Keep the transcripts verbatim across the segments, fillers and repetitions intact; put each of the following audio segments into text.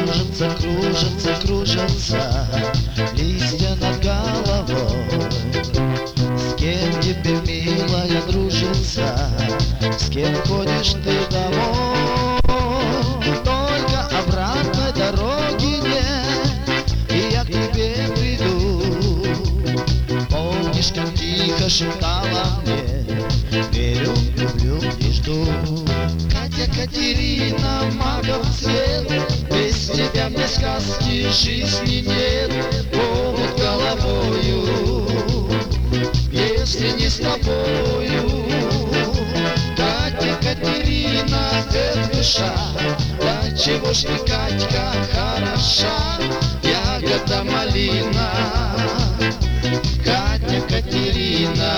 Кружится, кружится, кружится листья над головой. С кем тебе, милая, дружится? С кем ходишь ты домой? Только обратной дороги нет, и я к тебе приду. Помнишь, как тихо шептала мне: верю, люблю и жду. Катя, Катерина, магов цвет, без тебя мне сказки жизни нет. Омут головою, если не с тобою. Катя, Катерина, эх, душа, да чего ж ты, Катька, хороша, ягода малина. Катя, Катерина.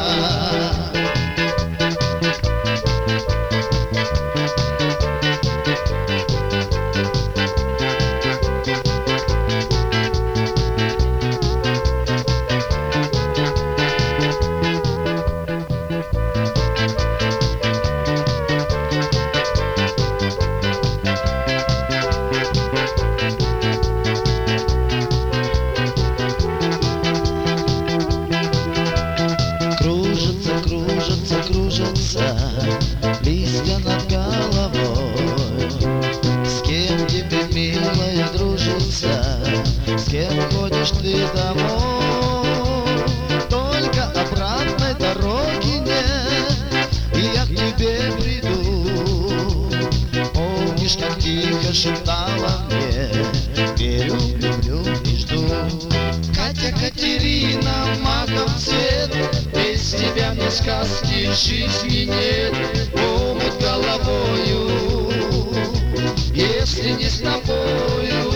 Кружится, кружится листья над головой. С кем тебе, милая, дружится? С кем ходишь ты домой? Только обратной дороги нет, и я к тебе приду. Помнишь, как тихо шептала мне: верю, люблю и жду. Катя, Катерина, маков цвет, без тебя мне сказки жизни нет. Омут головою, если не с тобою.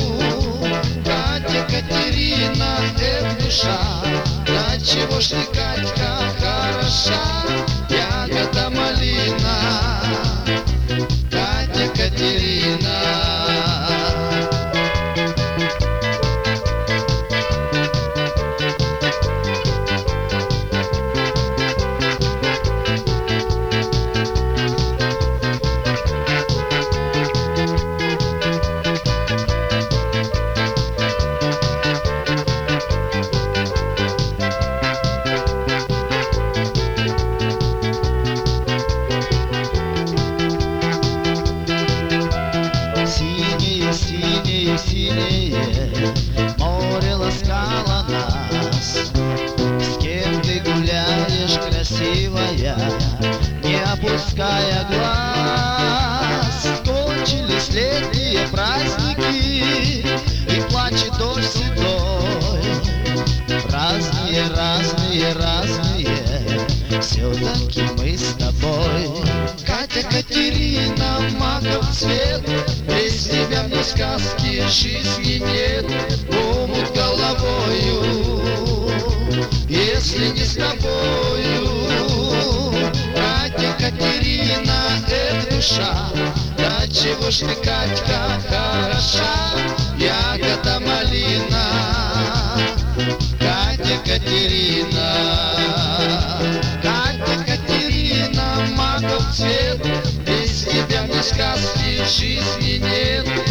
Катя, Катерина, эх, душа, да чего ж ты, Катька, хороша, ягода малина. Катя, Катерина. Синее, синее море ласкало нас. С кем ты гуляешь, красивая, не опуская глаз? Кончились летние праздники, и плачет дождь седой. Разные, разные, разные, все-таки мы с тобой. Катя, Катерина, маков цвет, без тебя мне сказки жизни нет. Омут головою, если не с тобою. Катя, Катерина, эх, душа, да чего ж ты, Катька, хороша, ягода малина. Катя, Катерина. Катя, Катерина, маков цвет, без тебя мне сказки жизни нет.